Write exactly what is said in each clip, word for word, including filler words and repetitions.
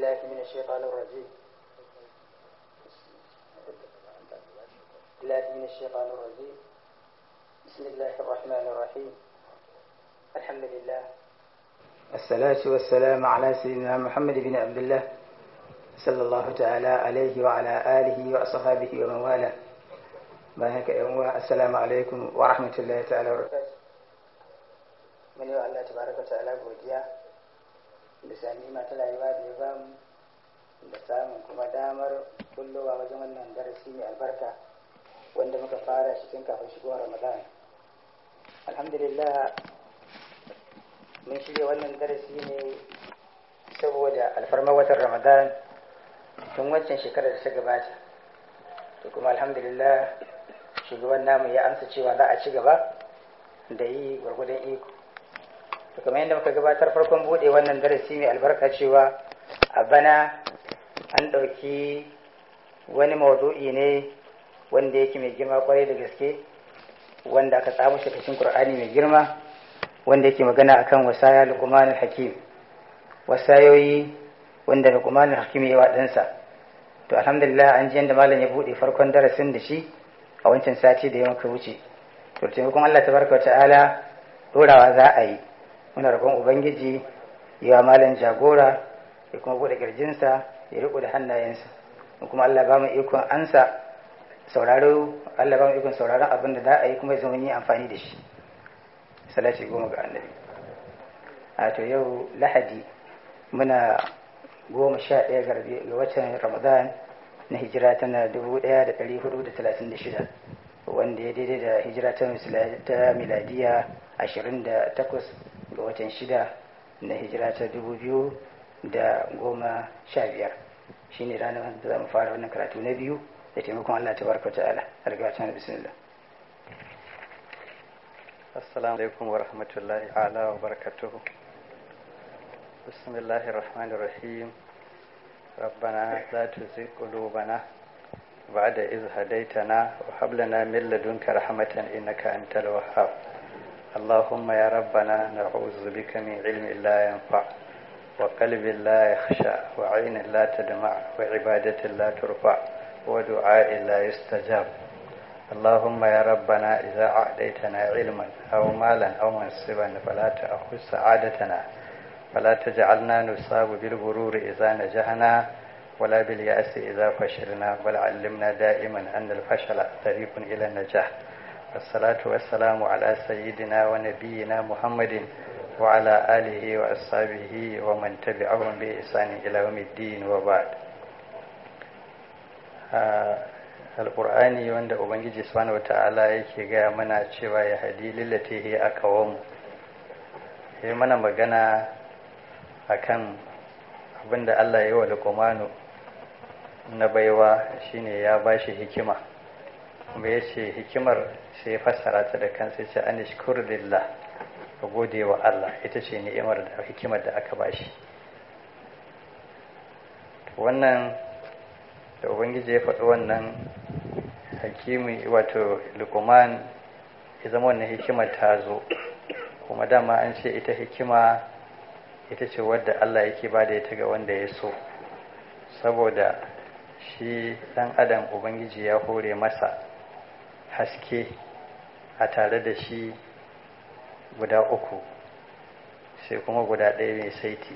بالله من الشيطان الرجيم بالله من الشيطان الرجيم بسم الله الرحمن الرحيم الحمد لله الصلاة والسلام على سيدنا محمد بن عبد الله صلى الله تعالى عليه وعلى آله وأصحابه ومن والاه. بارك الله. السلام عليكم ورحمة الله تعالى وبركاته. من يو الله تبارك وتعالى godiya da sani mata rayuwa da ya bamu da samun kuma damar kullowa wajen wannan darasi mai albarka wanda muka fara shi tun kafin shigowar Ramadan. Alhamdulillah mun shirya wannan darasi ne saboda alfarmar watan Ramadan tun wancan shekarar da ta gabata, to kuma alhamdulillah shugaban namu ya amsa cewa za a ci gaba da yi gwargwadon iko. To kamar yadda muka gabatar farkon bude wannan darasi mai albarka cewa a bana an ɗauki wani mawdu'i ne wanda yake mai girma kwarai da gaske, wanda aka tsamo shi cikin Qur'ani mai girma, wanda yake magana akan wasaya Luqmanul Hakim, wasayoyi wanda Luqmanul Hakim ya wa ɗansa. To alhamdulillah an ji yadda malam ya bude farkon darasin da shi a wancan sati da ya muka wuce. To taimakon Allah tabaraka wa ta'ala dorawa za a yi. Muna roƙon ubangiji ya malam jagora ya kuma bude kirjinsa ya riko da hannayensa, kuma Allah ba mu ikon ansa sauraro, Allah ba mu ikon sauraron abin da za a yi kuma ya zama yi amfani da shi. Salati goma ga annabi. A to yau Lahadi muna goma sha ɗaya ga watan Ramadan na hijira tana dubu ɗaya da ɗari hudu da talatin da shida, wanda ya daidai da hijira ta miladiya ashirin da takwas ga watan shida na hijira ta dubu biyu da goma sha biyar. Shi ne ranar da za mu fara wannan karatu na biyu da taimakon Allah ta barka ta'ala. Algata na bismillah. Assalamu alaikum wa rahmatullahi ala wa barakatuhu. Bismillahir rahmanir rahim. Rabbana la tuzigh qulubana ba'da idh hadaytana wa hab lana min ladunka rahmatan innaka antal wahhab. اللهم يا ربنا نعوذ بك من علم لا ينفع وقلب لا يخشع وعين لا تدمع وعبادة لا ترفع ودعاء لا يستجاب. اللهم يا ربنا إذا أعطيتنا علما أو مالا أو منصبا فلا تأخذ سعادتنا فلا تجعلنا نصاب بالغرور إذا نجحنا ولا باليأس إذا فشلنا بل علمنا دائما أن الفشل طريق إلى النجاح. الصلاة والسلام على سيدنا ونبينا محمد وعلى آله وأصحابه ومن تبعهم بإحسان إلى يوم الدين وبعد. القرآن wanda Ubangiji subhanahu wata'ala yake gaya mana cewa ya hadi lillati hi aqwam, yayi mana magana akan abinda Allah ya yi wa Luqmanu na baiwa, shine ya bashi hikima. Kuma ya ce hikimar sai ya fassara ta da kansa, ce an shukuru lillah, ka gode wa Allah, ita ce ni'imar da hikimar da aka bashi. Wannan da Ubangiji ya faɗi wannan hakimi wato Luqman, ya zama wannan hikimar ta zo, kuma dama an ce ita hikima ita ce wadda Allah yake ba da ita ga wanda ya so, saboda shi ɗan adam Ubangiji ya hore masa haske a tare da shi guda uku, sai kuma guda ɗaya mai saiti.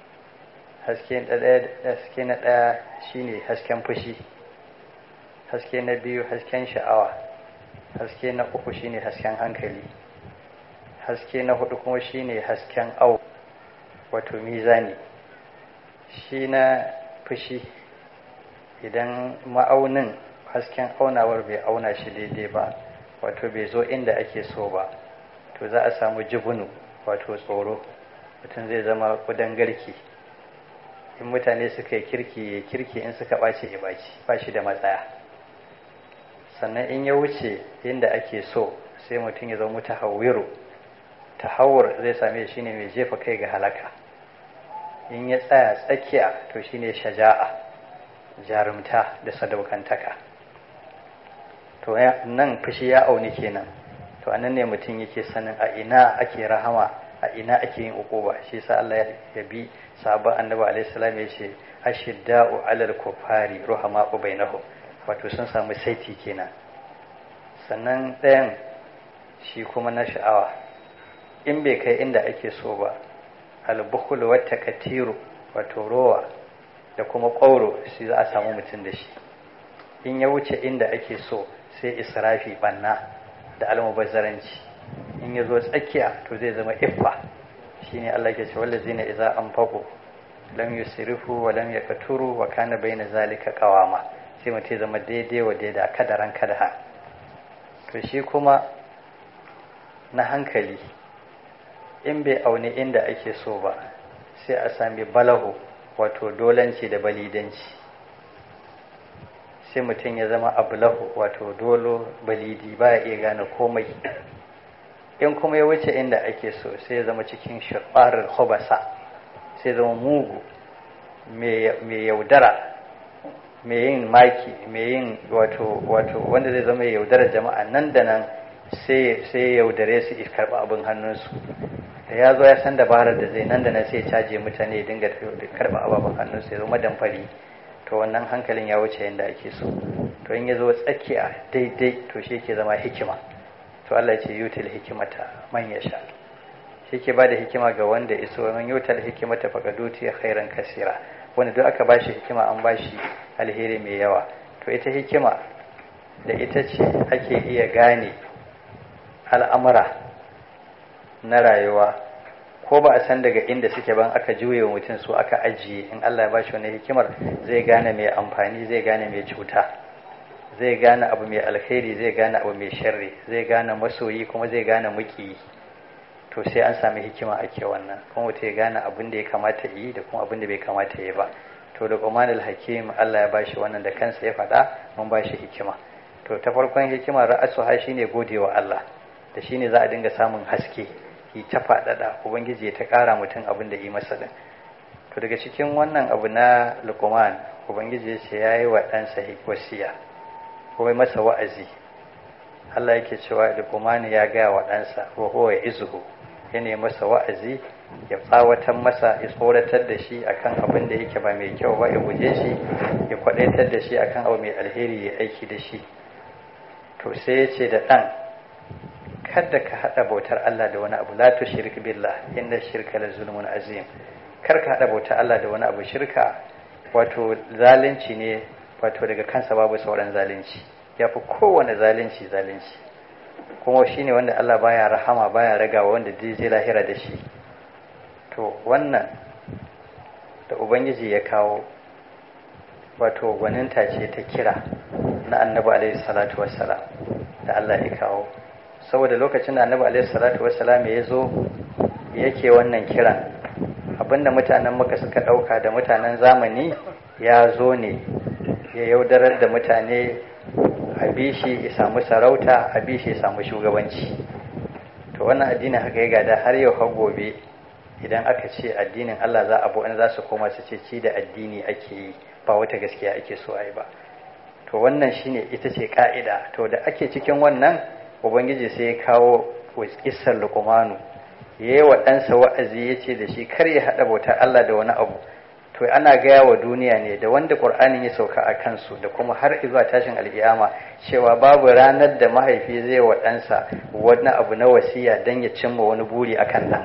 Haske na ɗaya shine hasken fushi, haske na biyu hasken sha'awa, haske na uku shine hasken hankali, haske na hudu kuma shine hasken au wato mizani. Shi na fushi, idan ma'aunin hasken aunawar bai auna shi daidai ba, wato bai zo inda ake so ba, to za a samu jibunu wato tsoro, mutum zai zama kudan garki. In mutane suka yi kirki ya kirki, in suka ɓace ya ɓaci, ba shi da matsaya. Sannan in ya wuce inda ake so sai mutum ya zama tahawwiru, tahawwur zai same shi ne mai jefa kai ga halaka. In ya tsaya tsakiya to shine shaja'a, jarumta da sadaukantaka. To nan fushi ya auni kenan, to anan ne mutum yake sanin a ina ake rahama, a a ina ake yin uquba. Shi sa Allah ya bi sahabban annabi alaihi salam ya ce ashidda'u 'alal kufari ruhama'u bainahum, wato sun samu saiti kenan. Sannan ɗayan shi kuma na sha'awa, in bai kai inda ake so ba, al-bukhul wa takatiru, wato rowa da kuma ƙauro shi za a samu mutum da shi. In ya wuce inda ake so sai israfi, banna da almubazzaranci. In ya zo tsakiya to zai zama iffa. Shine Allah ke ce wallazina idza anfaqu lam yusrifu wa lam yaqturu wa kana baina zalika qawama. Sai mutum ya zama daidai wa daida kadaran kadaha. To shi kuma na hankali in bai auni inda ake so ba sai a sami balahu, wato dolanci da balidanci. Sai mutum ya zama ablahu, wato dolo balidi, baya iya gane komai. In kuma ya wuce inda ake so sai ya zama cikin shirɓarar hobasa, sai zama mugu mai yaudara, mai yin maki, mai yin wato wato wanda zai zama yaudarar jama'a nan da nan sai ya yaudare su karɓi abin hannunsu. Da ya zo ya san dabarar da zai nan da nan sai ya caje mutane ya dinga karɓi ababen hannunsu, ya zama damfari. To wannan hankalin ya wuce yadda ake so. To in ya zo tsakiya daidai to shi ke zama hikima. To Allah ya ce yutil hikimata man yasha, shi ke bada hikima ga wanda iso. Man yutil hikimata faqad utiya khairan kasira, wanda duk aka bashi hikima an bashi alheri mai yawa. To ita hikima da ita ce ake iya gane al'amura na rayuwa, ko ba a san daga inda suke ban aka juye wa mutum su aka ajiye. In Allah ya bashi wani hikimar zai gane mai amfani, zai gane mai cuta, zai gane abu mai alkhairi, zai gane abu mai sharri, zai gane masoyi kuma zai gane muki. To sai an sami hikima ake wannan, kuma mutum ya gane abin da ya kamata yi da kuma abin da bai kamata yi ba. To da Luqmanul Hakim Allah ya bashi wannan, da kansa ya faɗa mun bashi hikima. To ta farkon hikima ra'asu ha shine godewa Allah, da shine za a dinga samun haske, ki ta faɗaɗa ubangiji ta ƙara mutum abin da yi masa din. To daga cikin wannan abu na Luqman, ubangiji ya ce yayi wa ɗansa wasiya ko masa wa'azi. Allah yake cewa Luqman ya ga wa ɗansa wa huwa izuhu, yana masa wa'azi, ya tsawatar masa, ya tsoratar da shi akan abin da yake ba mai kyau ba, ya guje shi, ya kwadaitar da shi akan abu mai alheri, ya aiki da shi. To sai ya ce da ɗan, kada ka haɗa bautar Allah da wani abu, la tushrik billah inna shirka la zulmun azim. Kar ka haɗa bautar Allah da wani abu. Shirka wato zalunci ne, wato daga kansa babu sauran zalunci, yafi kowane zalunci zalunci, kuma shine wanda Allah baya rahama, baya ragawa, wanda zai lahira da shi. To wannan da ubangiji ya kawo, wato gwaninta ce ta kira na annabi alaihi salatu wassalam da Allah ya kawo. Saboda lokacin da annabi alaihi salatu wassalam ya zo yake wannan kiran, abinda mutanen Makka suka dauka da mutanen zamani, ya zo ne ya yaudarar da mutane, a bishi ya samu sarauta, a bishi ya samu shugabanci. To wannan addinin haka ya gada har yau har gobe. Idan aka ce addinin Allah za a bu, za su koma su ce ci da addini ake yi, ba wata gaskiya ake so a yi ba. To wannan shine ita ce ka'ida. To da ake cikin wannan, ubangiji sai ya kawo kissar Luqmanu, yayi wa ɗansa wa'azi, ya ce da shi kar ya haɗa bautar Allah da wani abu. To ana gaya wa duniya ne da wanda Qur'anin ya sauka a kansu, da kuma har zuwa tashin alƙiyama, cewa babu ranar da mahaifi zai wa ɗansa wani abu na wasiya don ya cimma wani buri akan ɗan.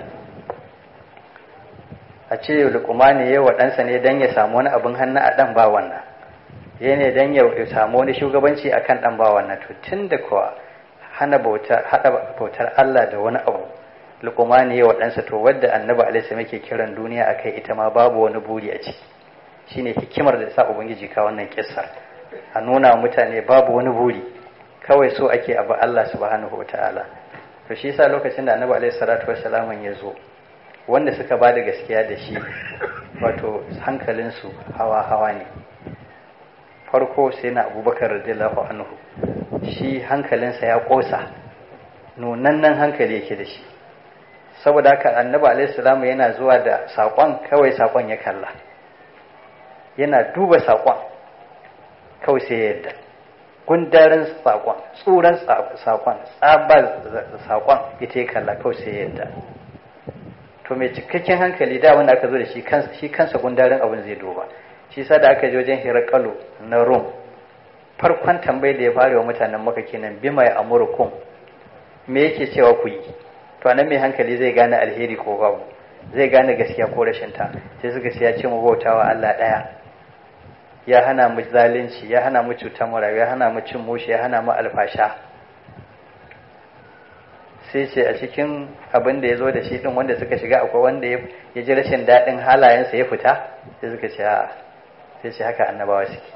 A ce Luqman ya wa ɗansa ne don ya samu wani abin hannu a ɗan, ba wannan. Ya ne don ya samu wani shugabanci akan ɗan, ba wannan. To tun da kuwa hana bautar haɗa bautar Allah da wani abu Luqman ya wa ɗansa, to wadda annabi alaihi salam yake kiran duniya akai, ita ma babu wani buri a ciki. Shine hikimar da sa ubangiji ka wannan kissa, a nuna mutane babu wani buri, kawai so ake abu Allah subhanahu wataala. To shi yasa lokacin da annabi alaihi salatu wassalam ya zo, wanda suka ba da gaskiya da shi, wato hankalinsu hawa-hawa ne. Farko sai na Abubakar radiyallahu anhu, shi hankalinsa ya ƙosa, nunannan hankali yake da shi. Saboda haka annabi alaihi salamu yana zuwa da saƙon, kawai saƙon ya kalla, yana duba saƙon kawai sai ya yadda. Gundarin saƙon, tsuran saƙon, tsabar saƙon ita ya kalla, kawai sai ya yadda. to mai cikakken hankali da wanda aka zo da shi kansa shi kansa gundarin abin zai duba. Shi sa da aka je wajen Hirakalu na Rum, farkon tambayar da ya fara wa mutanen Makka kenan, bima ya amurukum, me yake cewa ku yi? To anan mai hankali zai gane alheri ko babu, zai gane gaskiya ko rashin ta. Sai suka ce ya ce mu bautawa Allah daya, ya hana mu zalunci, ya hana mu cutar marayu, ya hana mu cin mushi, ya hana mu alfasha. Sai ce a cikin abin da ya zo da shi din wanda suka shiga akwai wanda ya ji rashin daɗin halayensa ya fita. Sai suka ce a sai ce haka annabawa suke.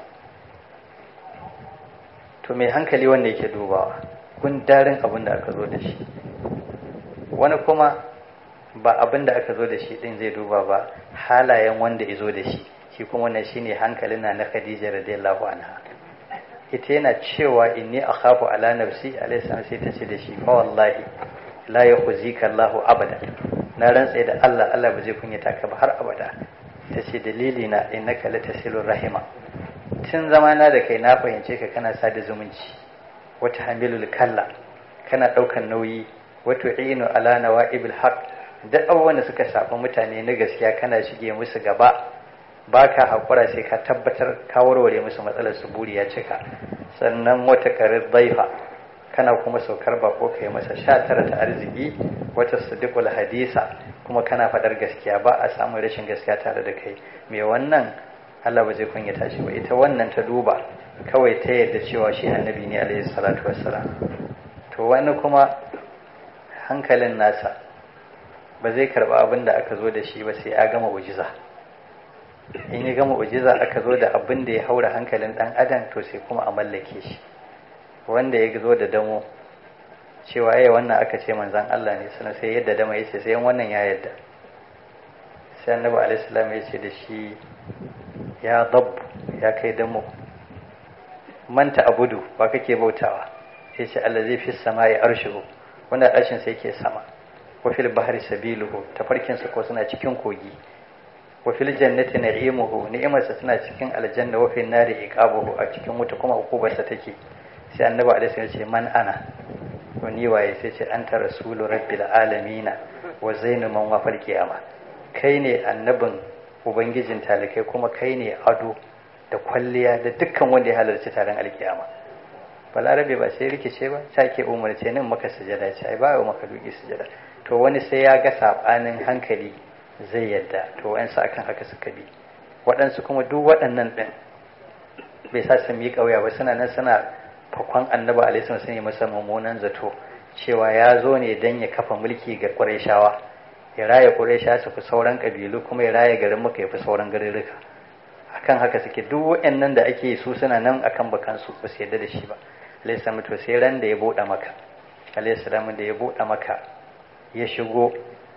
To mai hankali wanda yake dubawa gundarin abin da aka zo da shi. Wani kuma ba abin da aka zo da shi din zai duba ba, halayen wanda ya zo da shi. Shi kuma wannan shine hankalin na na Khadija radiyallahu anha. Ita yana cewa inni akhafu ala nafsi alayhi salam, sai ta ce da shi fa wallahi la yakhzika Allahu abada, na rantsa da Allah Allah ba zai kunyata ka ba har abada. Ta ce dalili na innaka latasilur rahima, tun zamana da kai na fahimce ka kana sada zumunci, wata hamilul kalla kana daukan nauyi, wato inu ala nawaibil haqq, duk abubuwan da suka shafi mutane na gaskiya kana shige musu gaba, baka hakura sai ka tabbatar ka warware musu matsalar su, buri ya cika. Sannan wata karir daifa, kana kuma saukar bako kai masa sha tara ta arziki, wata sadiqul hadisa, kuma kana fadar gaskiya, ba a samun rashin gaskiya tare da kai. Me wannan Allah ba zai kunyata shi ba. Ita wannan ta duba kawai ta yadda cewa shi annabi ne alaihi salatu wassalam. To wani kuma hankalin nasa ba zai karba abin da aka zo da shi ba sai ya gama ujiza. In ya gama ujiza aka zo da abin da ya haura hankalin dan adam, to sai kuma a mallake shi. Wanda ya zo da damo cewa yayi wannan aka ce manzon Allah ne, sannan sai yadda dama yace sai wannan ya yadda. Sai annabi alaihi salam ya ce da shi ya dab, ya kai damo, manta abudu ba kake bautawa? Sai ce Allah zai fi samai arshuhu, wanda arshin sai yake sama, wa fil bahri sabiluhu, tafarkin sa ko suna cikin kogi, wa fil jannati na'imuhu, ni'imarsa tana cikin aljanna, wa fil nari iqabuhu, a cikin wuta kuma hukubarsa take. Sai annabi alaihi salam ya ce man ana, to ni waye? Sai ce anta rasulu rabbil alamin wa zainu man wa fal qiyama, kai ne annabin ubangijin talikai kuma kai ne ado da kwalliya da dukkan wanda ya halarci taron alkiyama. Balarabe ba sai rikice ba, take umarce nan maka sujada, ce ai ba maka duki sujada. To wani sai ya ga sabanin hankali zai yadda, to wayansu akan haka suka bi. Waɗansu kuma duk waɗannan ɗin bai sa su mi kauya ba, suna nan suna fakon annabi alaihi salam, sun yi masa mummunan zato cewa ya zo ne dan ya kafa mulki ga Qurayshawa, ya raya Qurayshawa su fi sauran kabilu, kuma ya raya garin Makka ya fi sauran garuruka. Akan haka suke duk waɗannan da ake su suna nan akan bakan su, ba su yarda da shi ba. Alaihi salam to sai ran da ya bude Makka, alaihi salam da ya bude Makka ya shigo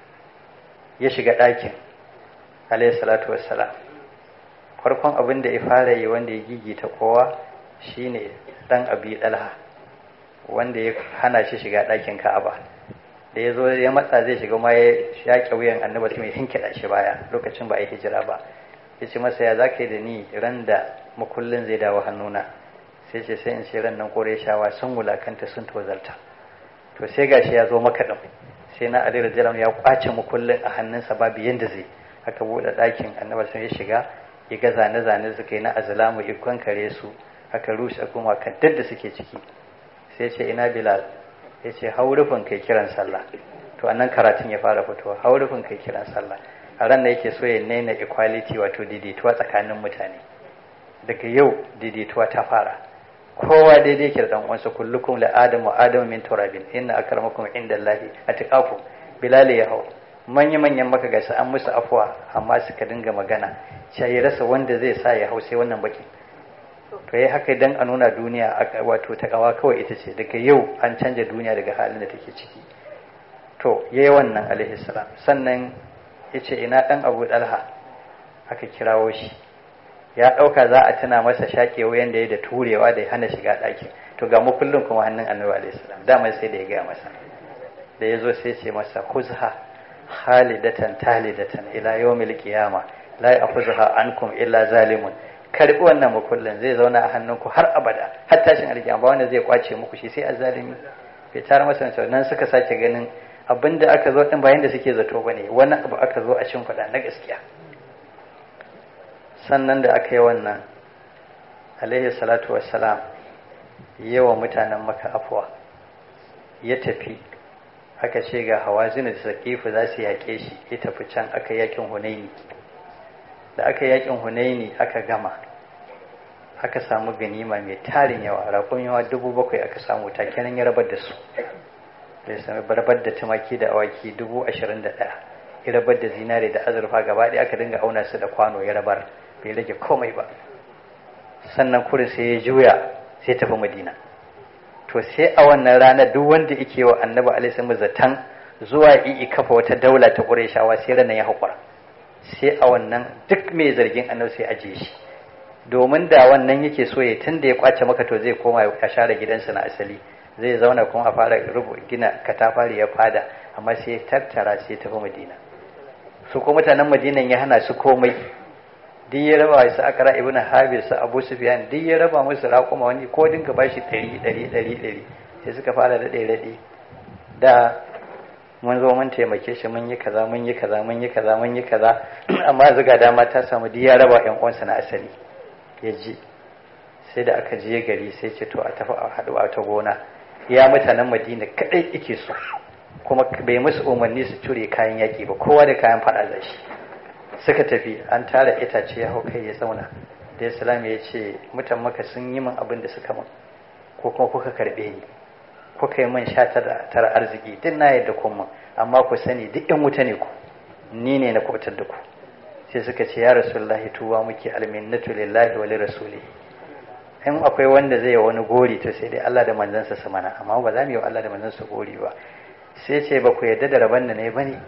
ya shiga ɗakin alaihi salatu wassalam, farkon abin da ya fara yi wanda ya gigita kowa shine dan Abi Dalha, wanda ya hana shi shiga ɗakin Ka'aba. Da ya zo ya matsa zai shiga ma ya shaƙe wuyan annabi sai mai hinkida shi baya, lokacin ba a yi hijira ba. Ya ce masa ya zaka yi da ni ran da makullin zai dawo hannuna? Sai ce sai in ce ran nan Qurayshawa sun wulakanta sun tozalta. To sai gashi ya zo Makka din, sai na Ali radiyallahu ya kwace makullin a hannunsa babu yanda zai. Aka bude ɗakin annabi sai ya shiga, ya ga zane-zane suka yi na azlamu ikon kare su, aka rushe kuma kan dadda suke ciki. Sai ce ina Bilal? Ya ce haurufin kai kiran sallah. To annan karatun ya fara fitowa, haurufin kai kiran sallah. A ran da yake so ya nena equality, wato daidaituwa tsakanin mutane. Daga yau daidaituwa ta fara, kowa daidai yake da dan uwansa, kullukum la adamu wa adamu min turabin, inna akramakum indallahi atqakum. Bilal ya hau, manya manyan maka gasa an musu afwa, amma suka dinga magana sai ya rasa wanda zai sa ya hau sai wannan baki. To yayi haka dan a nuna duniya wato ta kawa kawai ita ce, daga yau an canja duniya daga halin da take ciki. To yayi wannan alaihi salam. Sannan yace ina dan Abu Dalha, aka kirawo shi. Ya dauka za a tuna masa shake wayan da yayi da turewa da ya hana shiga daki. To ga mu kullun kuma hannun Annabi alaihi salam. Dama sai da ya ga masa. Da yazo sai ce masa khuzha khalidatan talidatan ila yawmil qiyamah la ya'khudha ankum illa zalimun. Karbi wannan makullin zai zauna a hannunku har abada, har tashin alkiyama, ba wanda zai kwace muku shi sai azzalimi. Bai tar masa nan suka sake ganin abinda aka zo din bayan da suke zato bane, wani abu aka zo a shimfiɗa na gaskiya. Sannan da aka yi wannan alaihi salatu wassalam yawa mutanen Makka afwa, ya tafi aka ce ga Hawazin da Saqifu za su yaƙe shi, ya tafi can aka yakin Hunaini. Da aka yakin Hunaini aka gama, aka samu ganima mai tarin yawa, rakon yawa dubu bakwai aka samu, takenan ya rabar da su, da ya sami barbar da tumaki da awaki dubu ashirin da ɗaya, ya rabar da zinare da azurfa gaba ɗaya aka dinga auna su da kwano ya rabar, bai rage komai ba. Sannan kurin sai ya juya sai tafi Madina. To sai a wannan rana duk wanda yake wa Annabi alaihi salam zatan zuwa yi kafa wata daula ta Qurayshawa sai ranan ya hakura. Sai a wannan duk mai zargin Annabi sai aje shi, domin da wannan yake so ya tunda ya kwace maka to zai koma ya share gidansa na asali, zai zauna kuma a fara rubu gina katafari ya fada, amma sai ya tattara sai ya tafi Madina. Su ko mutanen Madinan ya hana su komai, duk ya raba su Akra ibn Habib su Abu Sufyan, duk ya raba musu raƙuma, wani ko dinka bashi ɗari ɗari ɗari ɗari, sai suka fara da ɗaya ɗari. Da mun zo mun taimake shi, mun yi kaza mun yi kaza mun yi kaza mun yi kaza, amma zuga dama ta samu, duk ya raba ƴan uwansa na asali. Ya ji sai da aka je gari sai ce to a tafi a haɗu a ta gona, ya mutanen Madina kaɗai ike so, kuma bai musu umarni su ture kayan yaƙi ba, kowa da kayan faɗa da shi. Suka tafi, an tara itace ya hau kai ya zauna, da Islam ya ce mutan Maka sun yi min abin da suka min, ko kuma kuka karɓe ni, kuka yi min sha tara arziki, duk na yadda kun min, amma ku sani duk ƴan wuta ne ku, ni ne na kubutar da ku. Sai suka ce ya Rasulullahi, tuwa muke, alminnatu lillahi wa lirasulihi. In akwai wanda zai yi wani gori to sai dai Allah da manzansa su mana, amma ba za mu yi wa Allah da manzansa gori ba. Sai ce ba ku yarda da rabon da ne bane.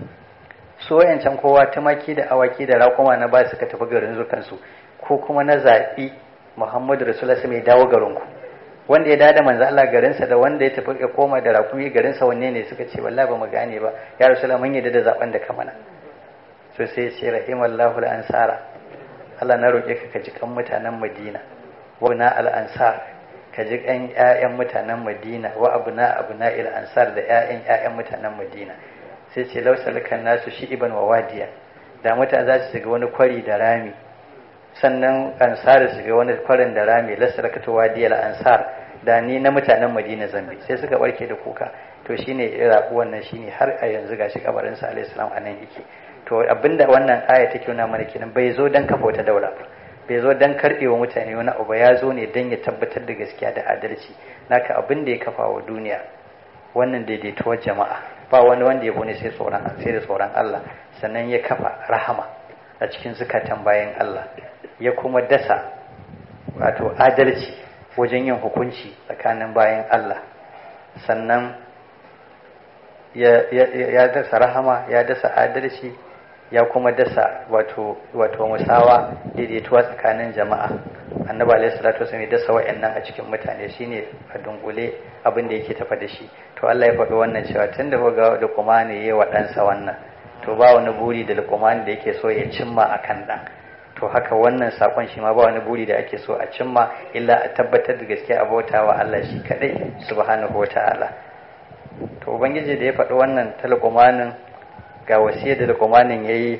So wayancan kowa tumaki da awaki da raƙuma na ba suka tafi garin zukansu, ko kuma na zaɓi Muhammadu Rasulullah sai mai dawo garinku, wanda ya dada manzo Allah garinsa da wanda ya tafi ya koma da raƙumi garinsa, wanne ne? Suka ce wallahi ba mu gane ba ya Rasulullah, mun yarda da zaben da ka mana. So sai ce rahimallahu al-ansara, Allah na roƙe ka ka ji kan mutanen Madina, wa na al-ansar, ka ji kan ƴaƴan mutanen Madina, wa abuna abuna al-ansar da ƴaƴan ƴaƴan mutanen Madina. Sai ce lausalukan nasu shi'iban wa wadiya, da mutane za su shiga wani kwari da rami, sannan ansar su shiga wani kwarin da rami, lasalakatu wadiyal ansar, da ni na mutanen Madina zambi. Sai suka barke da kuka. To shine rabu wannan, shine har a yanzu gashi kabarin sa alaihi salam anan yake. To abinda wannan aya take nuna mana kenan, bai zo dan kafa wata daula ba, bai zo dan karbewa mutane wani abu, ya zo ne dan ya tabbatar da gaskiya da adalci. Naka abinda ya kafa wa duniya wannan daidaituwar jama'a, ba wani wanda ya bone sai tsoron sai da tsoron Allah, sannan ya kafa rahama a cikin zukatan bayan Allah, ya kuma dasa wato adalci wajen yin hukunci tsakanin bayan Allah, sannan ya, ya, ya dasa rahama, ya dasa adalci, ya kuma dasa wato wato musawa, daidaituwa tsakanin jama'a. Annabi alaihi salatu wasallam ya dasa wa'annan a cikin mutane, shine a dungule abin da yake tafa da shi. To Allah ya faɗi wannan cewa tunda ga Luqman yayi wa ɗansa wannan, to ba wani buri da Luqman da yake so ya cimma akan ɗan. To haka wannan sakon shi ma ba wani buri da ake so a cimma, illa a tabbatar da gaskiya a bautawa Allah shi kadai subhanahu wata'ala. To ubangiji da ya faɗi wannan ta Luqmanin, ga wasiyar da Luqmanin yayi,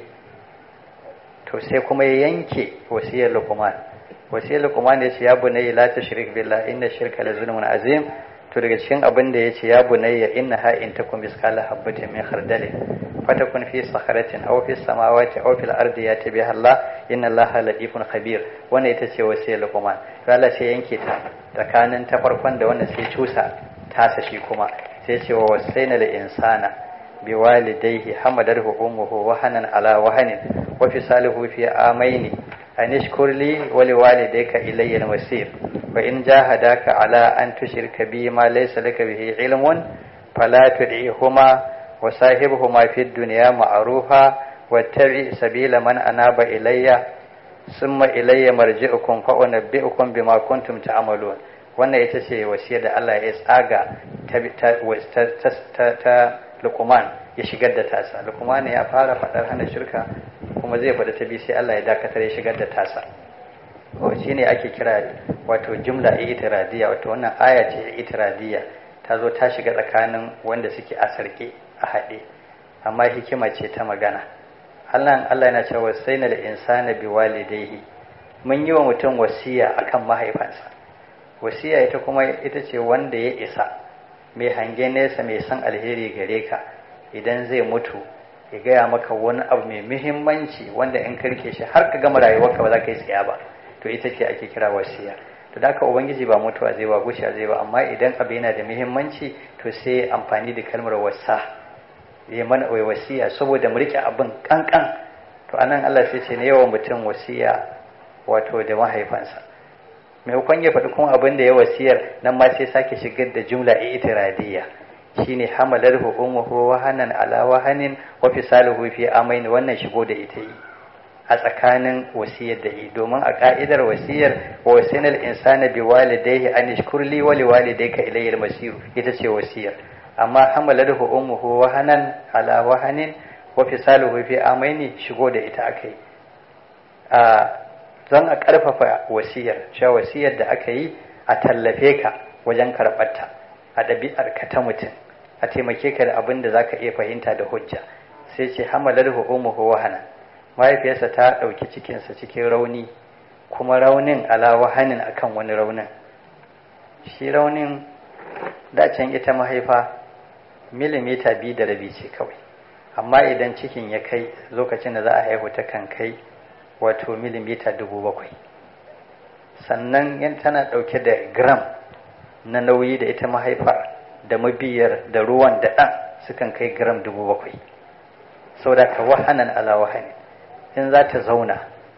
to sai kuma ya yanke wasiyar Luqman. Wasiyar Luqman ya ce ya bunayya la tushrik billah inna shirka la zulmun azim. To daga cikin abin da ya ce ya bunayya innaha in takum misqala habatin min khardalin fatakun fi sakharatin aw fi samawati aw fil ardi yati biha Allah inna Allaha latifun khabir. Wannan ita ce wasiyar Luqman. To Allah sai yanke ta tsakanin ta farkon da wannan sai cusa tasa shi kuma sai ce wa wasaina lil insana biwalidayhi hamadarhu ummuhu wahanan ala wahanin wa fisaluhu fi amaini an ishkur li wa liwalidayka ilayya al-masir wa in jahadaka ala an tushrika bi ma laysa laka bihi ilmun fala tud'ihuma wa sahibhuma fid dunya ma'rufa wattabi sabila man anaba ilayya summa ilayya marji'ukum fa unabbi'ukum bima kuntum ta'malun. Wannan ita ce wasiyar da Allah ya tsaga ta ta ta Luqman ya shigar da tasa. Luqman ya fara fadar hana shirka, kuma zai faɗi ta bi sai Allah ya dakatar ya shigar da tasa. Ko shine ake kira wato jumla itiradiyya, wato wannan aya ce itiradiyya, ta zo ta shiga tsakanin wanda suke a sarke a haɗe amma hikima ce ta magana. Allah Allah yana cewa wasaina da insana biwalidayhi, mun yi wa mutum wasiya akan mahaifansa. Wasiya ita kuma ita ce wanda ya isa, mai hange nesa, mai san alheri gare ka, idan zai mutu ya gaya maka wani abu mai muhimmanci wanda in karke shi har ka gama rayuwarka ba za ka yi tsaya ba, to ita ce ake kira wasiya. To da haka ubangiji ba mutuwa zai ba, gusha zai ba, amma idan abu yana da muhimmanci to sai amfani da kalmar wasa, ya mana wasiya saboda mu rike abin kankan. To anan Allah sai ce ne yawan mutum wasiya wato da mahaifansa, maimakon ya faɗi kuma abin da ya wasiyar nan ma sai sake shigar da jumla itiradiyya, shine hamalarhu ummuhu wahanan ala wahanin wa fisaluhu fi amain. Wannan shigo da ita yi a tsakanin wasiyar da yi, domin a ka'idar wasiyar wa wasinal insana biwalidayhi an ishkurli wa liwalidayka ilayya al-masir, ita ce wasiyar. Amma hamalarhu ummuhu wahanan ala wahanin wa fisaluhu fi amain shigo da ita akai a zan a karfafa wasiyar, cewa wasiyar da aka yi a tallafe ka wajen karɓarta a ɗabi'ar ka ta mutum, a taimake ka da abin da zaka iya fahimta da hujja. Sai ce hamalarhu ummuhu wahanan, mahaifiyarsa ta ɗauki cikinsa cikin rauni, kuma raunin ala wahanin akan wani raunin. Shi raunin dacen ita mahaifa milimita biyu da rabi ce kawai, amma idan cikin ya kai lokacin da za a haihu ta kan kai wato milimita dubu bakwai. Sannan yan tana ɗauke da gram na nauyi da ita mahaifar da mabiyar da ruwan da ɗan sukan kai gram dubu bakwai. Sau da ka wahanan ala wahani, in za ta zauna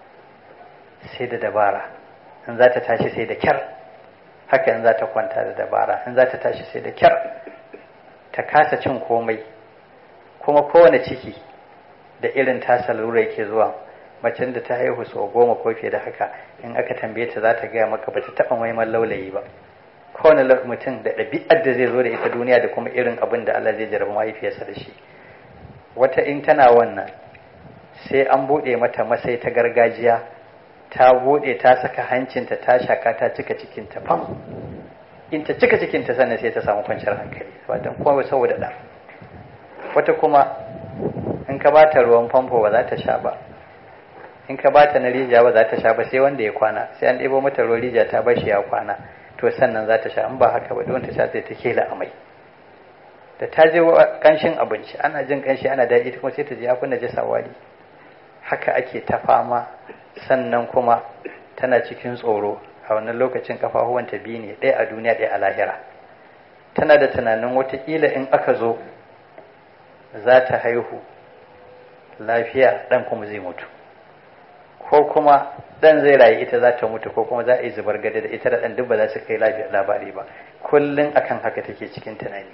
sai da dabara, in za ta tashi sai da kyar, haka in za ta kwanta da dabara, in za ta tashi sai da kyar, ta kasa cin komai. Kuma kowane ciki da irin tasa lura yake zuwa. Macen da ta haihu sau goma ko fiye da haka, in aka tambaye ta za ta gaya maka ba ta taɓa maiman laulayi ba. Kowane mutum da ɗabi'ar da zai zo da ita duniya da kuma irin abin da Allah zai jarabi mahaifiyarsa da shi. Wata in tana wannan sai an buɗe mata masai ta gargajiya, ta buɗe ta saka hancinta ta shaka ta cika cikinta fam. In ta cika cikinta sannan sai ta samu kwanciyar hankali, ba don kuma saboda ɗan. Wata kuma in ka ba ta ruwan famfo ba za ta sha ba, in ka bata na rijiya ba za ta sha ba sai wanda ya kwana, sai an ɗebo mata ruwan rijiya ta bashi ya kwana, to sannan za ta sha. In ba haka ba don ta sha sai ta kela amai. Da ta je kanshin abinci ana jin kanshi ana daɗi, kuma sai ta je ya kunna jasa wari. Haka ake ta fama. Sannan kuma tana cikin tsoro a wannan lokacin, kafafuwanta biyu ne, ɗaya a duniya ɗaya a lahira. Tana da tunanin watakila in aka zo za ta haihu lafiya, ɗan kuma zai mutu, ko kuma dan zai rayu ita za ta mutu, ko kuma za a yi zubar gada da ita da dan duk ba za su kai lafiya labari ba. Kullun akan haka take cikin tunani.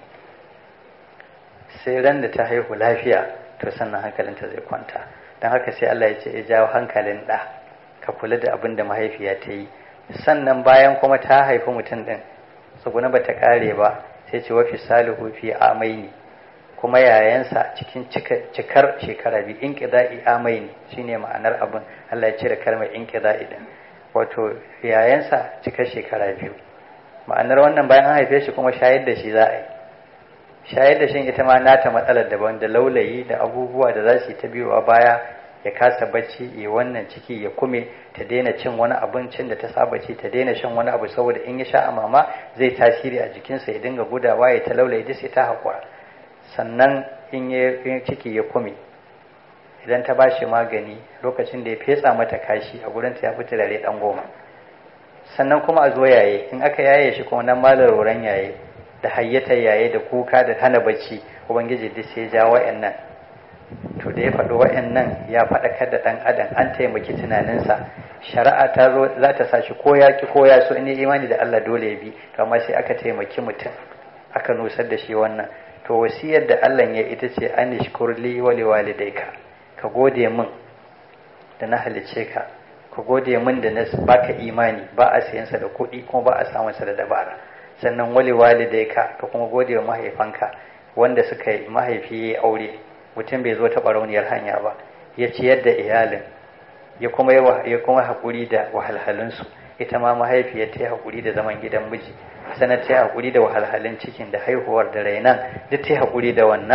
Sai ran da ta haihu lafiya to sannan hankalinta zai kwanta. Dan haka sai Allah ya ce ya jawo hankalin da ka kula da abin da mahaifiya ta yi. Sannan bayan kuma ta haifi mutum din, tsuguna ba ta kare ba, sai ce wa fi salihu fi amaini, kuma yayansa cikin cikar shekara biyu. Inqida'i amaini shine ma'anar abin. Allah ya cire kalmar inqida'i din, wato yayansa cikar shekara biyu. Ma'anar wannan bayan an haife shi kuma shayar da shi za a yi. Shayar da shi ita ma nata matsalar daban, da laulayi da abubuwa da za su yi ta biyowa baya, ya kasa bacci, ya wannan ciki ya kume, ta daina cin wani abincin da ta saba ci, ta daina shan wani abu saboda in ya sha a mama zai tasiri a jikinsa, ya dinga gudawa, ya ta laulayi duk sai ta haƙura. Sannan in ya ciki ya kume, idan ta ba shi magani lokacin da ya fetsa mata kashi a gurinta ya fi turare ɗan goma. Sannan kuma a zo yaye, in aka yaye shi kuma nan malar wuran yaye da hayyatar yaye da kuka da hana bacci, ubangiji duk sai ja wa'annan. To da ya faɗi wa'annan ya faɗakar da ɗan adam, an taimaki tunaninsa. Shari'a ta zo za ta sa shi ko ya ki ko ya so, in yi imani da Allah dole ya bi, to amma sai aka taimaki mutum, aka nusar da shi wannan. To wasiyar da Allah ya ita ce an ishkurli wa liwalidayka, ka gode min da na halice ka, ka gode min da na baka imani, ba a sayan sa da kuɗi kuma ba a samun sa da dabara. Sannan wali walidayka, ka kuma gode wa mahaifanka wanda suka yi mahaifi ya aure, mutum bai zo ta barauniyar hanya ba, ya ciyar da iyalin, ya kuma ya kuma haƙuri da wahalhalunsu. Ita ma mahaifiyar ta yi haƙuri da zaman gidan miji, sannan ta yi haƙuri da wahalhalun cikin da haihuwar da rainan, duk ta yi haƙuri da wannan.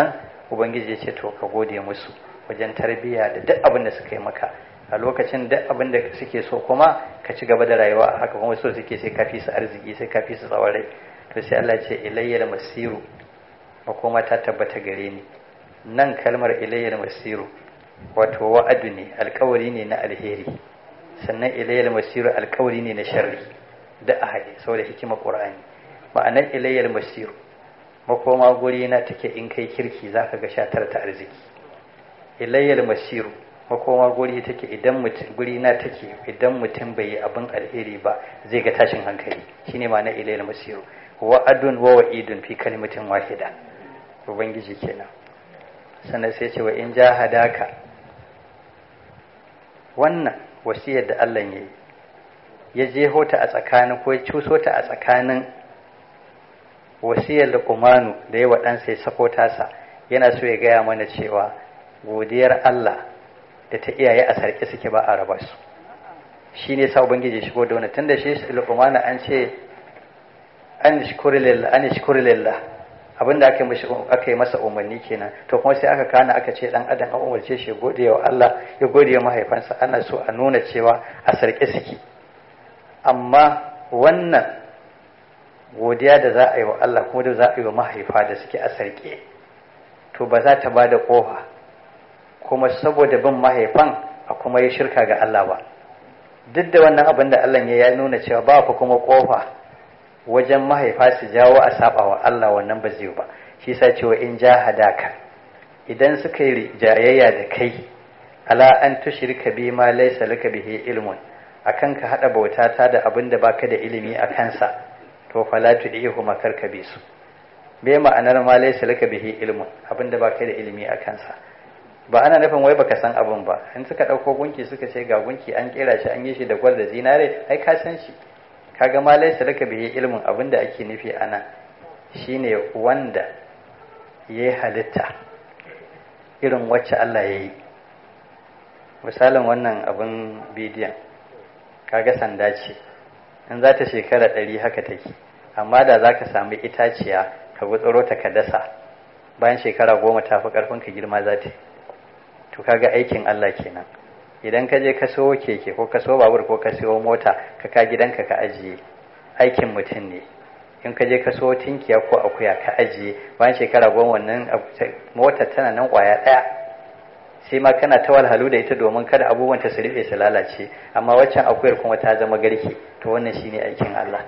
ubangiji ya ce to ka gode musu wajen tarbiyya da duk abin da suka yi maka a lokacin duk abin da suke so kuma ka ci gaba da rayuwa haka kuma so suke sai ka fi su arziki sai ka fi su tsawon rai to sai Allah ce ilayyal masiru makoma ta tabbata gare ni nan kalmar ilayyal masiru wato wa'adu ne alkawari ne na alheri sannan ilayyal masiru alkawari ne na sharri da a haɗe saboda hikimar qur'ani ma'anar ilayyal masiru makoma guri na take in kai kirki zaka ga shatar ta arziki ilayyal masiru makoma guri take idan mutum guri na take idan mutum bai yi abin alheri ba zai ga tashin hankali shine ma'anar ilayyal masiru wa'adun wa wa'idun fi kalimatin wahida ubangiji kenan sannan sai ce wa in jahadaka wannan wasiyar da Allah ya yi ya jeho ta a tsakanin ko ya cuso ta a tsakanin wasiyar Luqmanu da yawa ɗansa ya sako tasa yana so ya gaya mana cewa godiyar Allah da ta iyaye a sarki suke ba a raba su shine sa ubangiji shigo da wannan tunda shi Luqmanu an ce an shukuri lillah an shukuri lillah abinda aka yi aka yi masa umarni kenan to kuma sai aka kana aka ce dan adam an umarce shi gode wa Allah ya gode wa mahaifansa ana so a nuna cewa a sarki suke amma wannan godiya da za a yi wa Allah kuma da za a yi wa mahaifa da suke a sarki to ba za ta bada kofa kuma saboda bin mahaifan a kuma yi shirka ga Allah ba duk da wannan abin da Allah ya nuna cewa ba fa kuma kofa wajen mahaifa su jawo a saba wa Allah wannan ba zai ba shi yasa cewa in jahadaka idan suka yi jayayya da kai ala an tushrika bi ma laysa laka bihi ilmun akan ka hada bauta ta da abin da baka da ilimi a kansa to fala tudihu makar ka bi su me ma'anar ma laysa laka bihi ilmun abin da baka da ilimi a kansa ba ana nufin wai baka san abin ba in suka dauko gunki suka ce ga gunki an kera shi an yi shi da gwal da zinare ai ka san shi kaga ma laysa laka bihi ilmun abin da ake nufi anan shine wanda yayi halitta irin wacce Allah yayi misalin wannan abin bidiyon kaga sanda ce in za ta shekara ɗari haka take amma da za ka sami itaciya ka gutsuro ta ka dasa bayan shekara goma ta fi ƙarfin ka girma za ta to kaga aikin Allah kenan idan ka je ka siyo keke ko ka siyo babur ko ka siyo mota ka ka gidanka ka ajiye aikin mutum ne in ka je ka siyo tinkiya ko akuya ka ajiye bayan shekara goma wannan mota tana nan ƙwaya ɗaya sai ma kana ta walhalu da ita domin kada abubuwan ta su rufe su lalace amma waccan akuyar kuma ta zama garke to wannan shine aikin Allah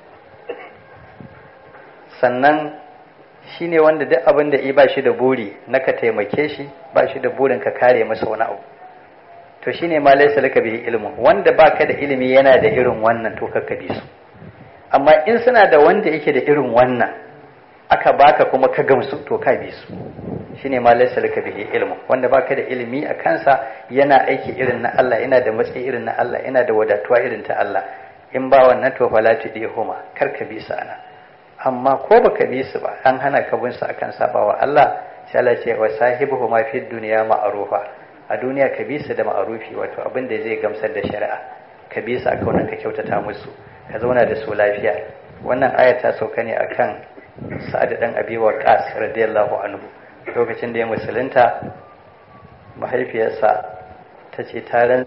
sannan shine wanda duk abin da i ba shi da buri na ka taimake shi ba shi da burin ka kare masa wani abu to shine ma laysa laka bihi ilmu wanda baka da ilimi yana da irin wannan to kakka bi su amma in suna da wanda yake da irin wannan aka baka kuma ka gamsu to ka bi su shine ma laysa laka bihi ilmu wanda baka da ilimi a kansa yana aiki irin na Allah yana da matsayi irin na Allah yana da wadatuwa irin ta Allah in ba wannan to fala tudihuma kar ka bi su ana amma ko baka bi su ba an hana ka bin su akan sabawa Allah sai Allah ce wa sahibuhuma fid dunya ma'rufa a duniya ka bi su da ma'rufi wato abin da zai gamsar da shari'a ka bi su akan ka kyautata musu ka zauna da su lafiya wannan aya ta sauka ne akan Sa'ad dan Abi Waqqas radiyallahu anhu lokacin da ya musulunta mahaifiyarsa ta ce taron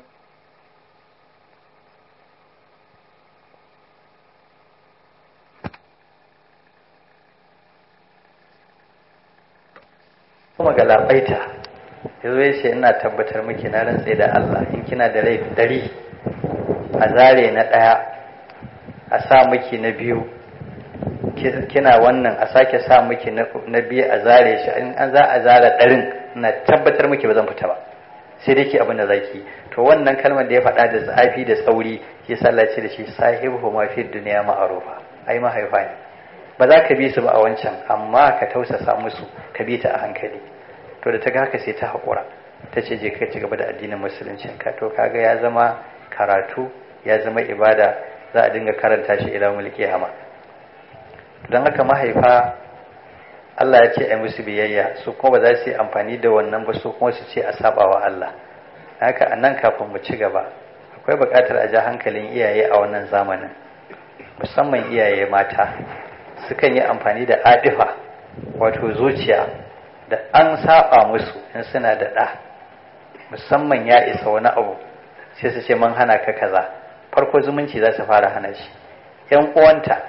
kuma galabaita ya zo ya ce ina tabbatar miki na rantse da Allah in kina da rai dari a zare na ɗaya a sa miki na biyu kina wannan a sake sa miki na biyu a zare shi in an za a zara ɗarin na tabbatar miki ba zan fita ba sai dai ki abin da zaki to wannan kalmar da ya faɗa da zafi da tsauri shi sallace da shi sahibu ma fi duniya ma'arufa ai mahaifa ne ba za ka bi su ba a wancan amma ka tausasa musu ka bi ta a hankali to da ta ga haka sai ta haƙura ta ce je ka ci gaba da addinin musuluncin ka to kaga ya zama karatu ya zama ibada za a dinga karanta shi ila mulki hama don haka mahaifa Allah ya ce a musu biyayya su kuma ba za su yi amfani da wannan ba su kuma su ce a saba wa Allah haka a nan kafin mu ci gaba akwai buƙatar a ja hankalin iyaye a wannan zamanin musamman iyaye mata sukan yi amfani da adifa wato zuciya da an saba musu in suna da ɗa musamman ya isa wani abu sai su ce man hana ka kaza, farko zumunci za su fara hana shi. yan uwanta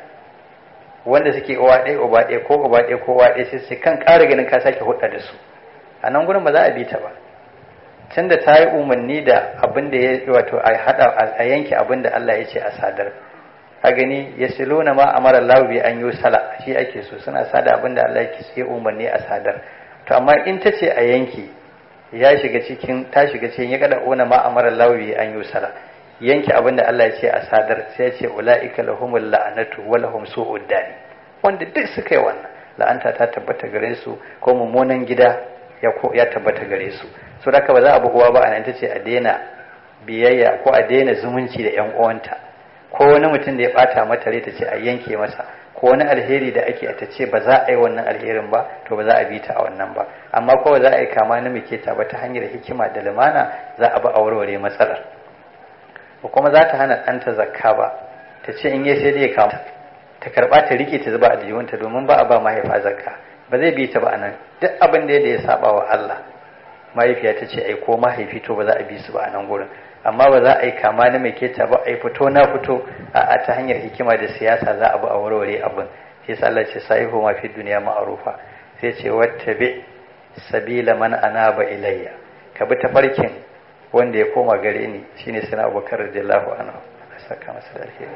wanda suke uwa ɗaya uba ɗaya ko uba ɗaya ko uwa ɗaya sai su kan ƙara ganin ka sake hudda da su, a nan gurin ba za a bi ta ba, tunda ta yi umarni da abin da ya wato a hada a yanke abin da Allah ya ce a sadar. a gani ya siluna ma amara Allah bi an yusala, shi ake so, suna sada abin da Allah ya umarni a sadar. To amma in ta ce a yanke, ya shiga cikin ta shiga cikin ya kada ona ma amara Allah bi an yusala, yanke abin da Allah ya ce a sadar, sai ya ce ulaika lahumul la'anatu wa lahum su'ud dani, wanda duk suka yi wannan la'anta ta tabbata gare su ko mummunan gida ya ya tabbata gare su. So da ba za a buguwa ba, anan ta ce a daina biyayya ko a daina zumunci da yan uwanta, ko wani mutum da ya bata mata rai ta ce a yanke masa, ko wani alheri da ake ta ce ba za a yi wannan alherin ba, to ba za a bi ta a wannan ba. amma ko za a yi kama na muke ta ba ta hanyar hikima da lumana, za a bi a warware matsalar. ko kuma za ta hana ɗanta zakka ba, ta ce in yi sai dai kama ta karɓa ta rike ta zuba a jiwonta, domin ba a ba mahaifa zakka, ba zai bi ta ba anan. duk abin da ya saba wa Allah, mahaifiya ta ce ai ko mahaifi, to ba za a bi su ba a nan gurin. amma ba za a yi kama na mai keta ba, a yi fito na fito a ta hanyar hikima da siyasa za a bi a warware abin. sai sa Allah ce sahihu ma fi duniya ma'arufa, sai ce wattabi sabila man anaba ilayya, ka bi tafarkin wanda ya koma gare ni, shine sina Abubakar radiyallahu anhu, Allah saka masa da alheri.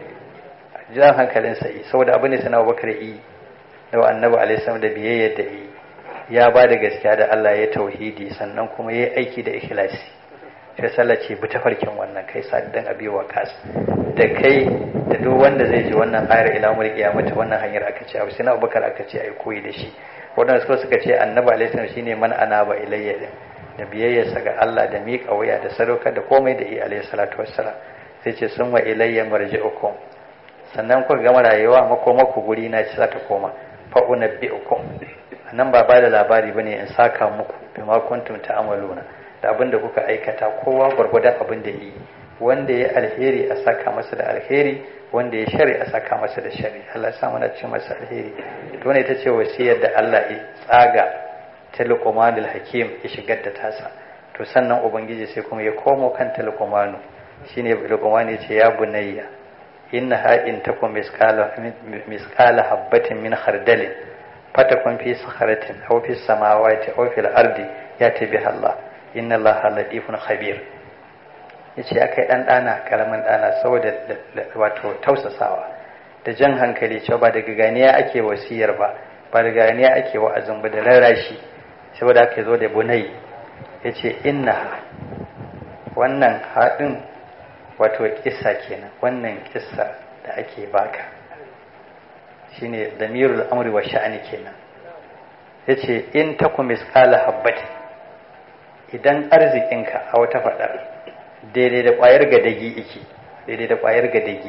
jan hankalin sa yi saboda abin da sina Abubakar yi da annabi alaihi salam da biyayya da yi, ya ba da gaskiya da Allah, ya tauhidi, sannan kuma ya aiki da ikhlasi. sai sallah ce bi tafarkin wannan kai saddan abi wa kas, da kai da duk wanda zai ji wannan ayar ila mul qiyamah, wannan hanyar aka ce abu sina Abubakar aka ce ai koyi da shi. wadanda suka suka ce annabi alaihi salam shine man anaba ilayya, da biyayyarsa ga Allah, da miƙa wuya, da sadaukar da komai da yi alaihi salatu wassalam. sai ce sun wa ilayya marji'ukum, sannan ku gama rayuwa makomaku guri na ci za ta koma, fa unabbi'ukum, nan ba ba da labari bane in saka muku bima kuntum ta'maluna, da abin da kuka aikata, kowa gwargwadon abin da yi, wanda ya alheri a saka masa da alheri, wanda ya shari a saka masa da shari. Allah ya sa mana cikin masa alheri. to ne tace wasiyar da Allah ya tsaga ta Luqmanul Hakim ya shigar da tasa. to sannan ubangiji sai kuma ya komo kan ta Luqmanu, shine Luqman ya ce ya bunayya innaha in takum misqala misqala habatin min khardalin fatakun fi sakharatin aw fi samawati aw fil ardi yati biha Allah inna Allah latifun khabir. yace akai dan dana karaman dana, saboda wato tausasawa da jan hankali cewa ba daga ganiya ake wasiyar ba, ba daga ganiya ake wa'azin ba, da rarashi. saboda aka zo da bunai yace inna wannan hadin wato kissa kenan, wannan kissa da ake baka shine damirul amri wa sha'ani kenan. yace in takum misqala habbatin, idan arzikinka a wata fadar daidai da kwayar gadagi yake, daidai da kwayar gadagi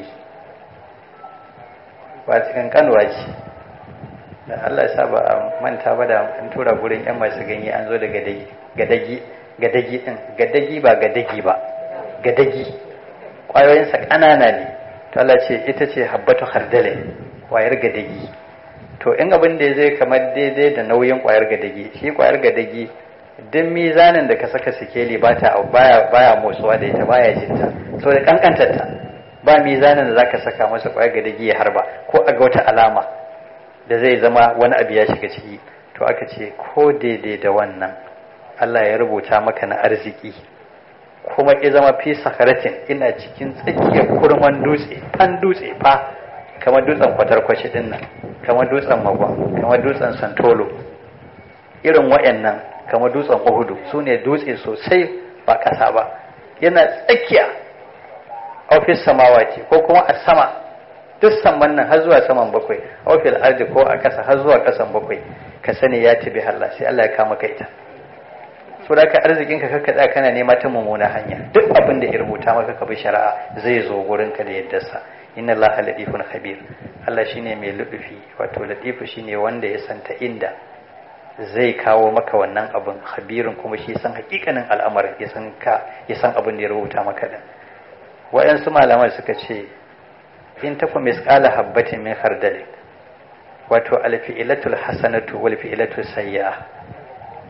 ba cikin kanwa ce, da Allah ya saba a manta ba da an tura gurin yan masu ganye an zo da gadagi gadagi gadagi din gadagi ba gadagi ba gadagi, kwayoyinsa ƙanana ne. to Allah ce ita ce habbatu khardale, kwayar gadagi. to in abin da zai kamar daidai da nauyin kwayar gadagi, shi kwayar gadagi duk mizanin da ka saka sikeli ba ta baya baya motsuwa da ita, baya jinta, so da kankantar ta ba mizanin da zaka saka masa kwayar gadagi ya harba ko a ga wata alama da zai zama wani abu ya shiga ciki. to aka ce ko daidai da wannan Allah ya rubuta maka na arziki, kuma ya zama fi sakaratin, ina cikin tsakiyar kurman dutse, fan dutse fa, kamar dutsen kwatarkwashi din nan, kamar dutsen magwa, kamar dutsen santolo, irin wayannan, kamar dutsen uhudu, su ne dutse sosai ba kasa ba, yana tsakiya ofis samawati, ko kuma a sama duk saman nan har zuwa saman bakwai, ofil ardi ko a kasa har zuwa kasan bakwai, ka sani ya tabi Allah, sai Allah ya kama ka ita. so da ka arzikin ka kakka tsaya kana nema ta mummuna hanya, duk abin da ya rubuta maka ka bi shari'a zai zo gurin ka da yadda sa. inna Allaha latifun khabir, Allah shine mai ludufi, wato latifu shine wanda ya santa inda zai kawo maka wannan abin, khabirin kuma shi san hakikanin al'amarin, ya san ka ya san abin da ya rubuta maka din. waɗansu malaman suka ce in takum misqala habatin min khardal, wato alfi'latul hasanatu wal fi'latus sayyi'ah,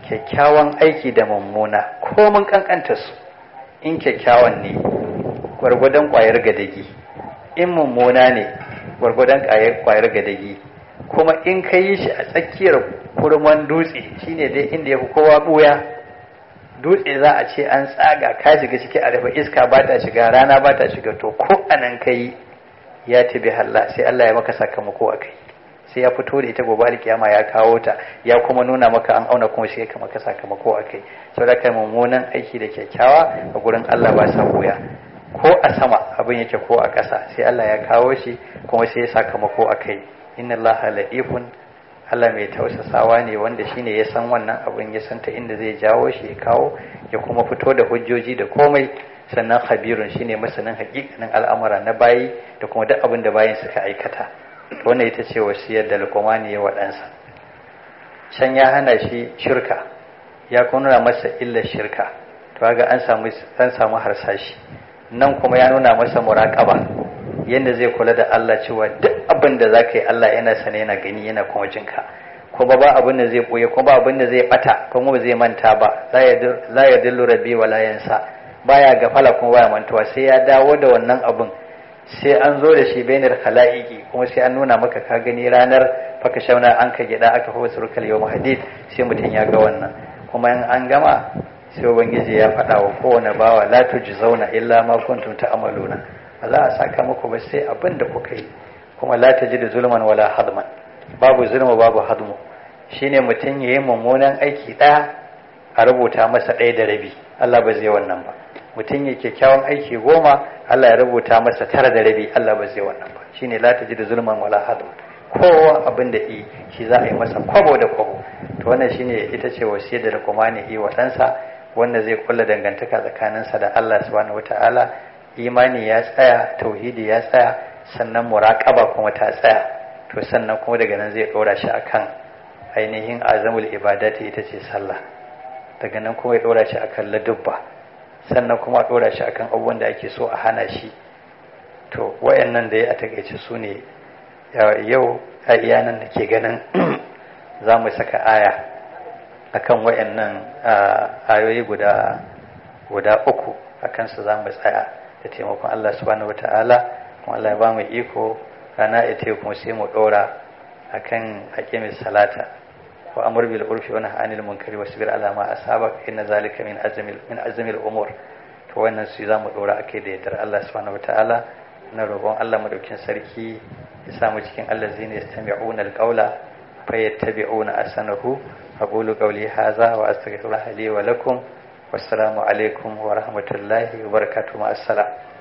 kyakkyawan aiki da mummuna ko mun kankanta su, in kyakkyawan ne gwargwadon ƙwayar gadagi, in mummuna ne gwargwadon ƙwayar gadagi, kuma in ka yi shi a tsakiyar kurman dutse shine dai inda ya fi kowa buya, dutse za a ce an tsaga ka shiga ciki a rufe, iska ba ta shiga, rana ba ta shiga, to ko anan ka yi ya tabi halla sai Allah ya maka sakamako a kai, sai ya fito da ita gobe alkiyama ya kawo ta ya kuma nuna maka an auna kuma sai ya maka sakamako a kai. Saboda kai mummunan aiki da kyakkyawa a gurin Allah ba sa buya, ko a sama abin yake ko a ƙasa sai Allah ya kawo shi kuma sai ya sakamako a kai. Inna Allah latifun, Allah mai tausasawa ne wanda shine ya san wannan abin, ya san ta inda zai jawo shi ya kawo ya kuma fito da hujjoji da komai. Sannan khabirun shine masanin hakikanin al'amura na bayi da kuma duk abin da bayin suka aikata. Wannan ita ce wasiyar da Luqman ya wadansa. Can ya hana shi shirka, ya kuma nuna masa illar shirka, to kaga an samu an samu harsashi. Nan kuma ya nuna masa muraqaba, yanda zai kula da Allah cewa duk abin da zaka yi Allah yana sane, yana gani, yana kuma jinka, kuma ba abin da zai boye, kuma ba abin da zai bata, kuma ba zai manta ba. La yadillu rabbi wa la yansa, baya gafala kuma baya mantuwa, sai ya dawo da wannan abin, sai an zo da shi bainar khalaiqi, kuma sai an nuna maka ka gani ranar faka shauna an ka gida aka fa surkal yawm hadid, sai mutun ya ga wannan. Kuma in an gama sai ubangiji ya faɗa wa kowane bawa la tujzauna illa ma kuntum ta'maluna, ba za a saka muku ba sai abin da kuka yi, kuma la tajidu zulman wala hadman, babu zulma babu hadmu, shine mutun yayin mummunan aiki ɗaya a rubuta masa ɗaya da rabi, Allah ba zai wannan ba. Mutum ya kyakkyawan aiki goma, Allah ya rubuta masa tara da rabi, Allah ba zai wannan ba. Shine la tajidu zulman wala hadman, kowa abin da yi shi za a yi masa kwabo da kwabo. To wannan shine ita ce wasiyar da Luqman yi wa ɗansa, wanda zai kulla dangantaka tsakaninsa da Allah subhanahu wataala. Imani ya tsaya, tauhidi ya tsaya, sannan muraqaba kuma ta tsaya. To sannan kuma daga nan zai ɗora shi akan ainihin azamul ibadati, ita ce sallah. Daga nan kuma ya ɗora shi akan ladubba, sannan kuma a ɗora shi akan abubuwan da ake so a hana shi. To wayannan da ya a takaice su ne yau a iyanan da ke ganin za mu saka aya akan wayannan ayoyi guda guda uku, akan su za mu tsaya da taimakon Allah subhanahu wataala. Kuma Allah ya ba mu iko rana ita kuma sai mu ɗora akan hakimin salata wa amr bil urfi wa nahy anil munkari wasbir ala ma asabak inna zalika min azmi min azmi al umur. To wannan su zamu dora akai da yardar Allah subhanahu wataala. Na roƙon Allah madaukin sarki ya sa mu cikin allazina yastami'una al qawla fayattabi'una ahsanahu. aqulu qawli hadha wa astaghfirullaha li wa lakum. wassalamu alaikum wa rahmatullahi wa barakatuh. Ma assalam.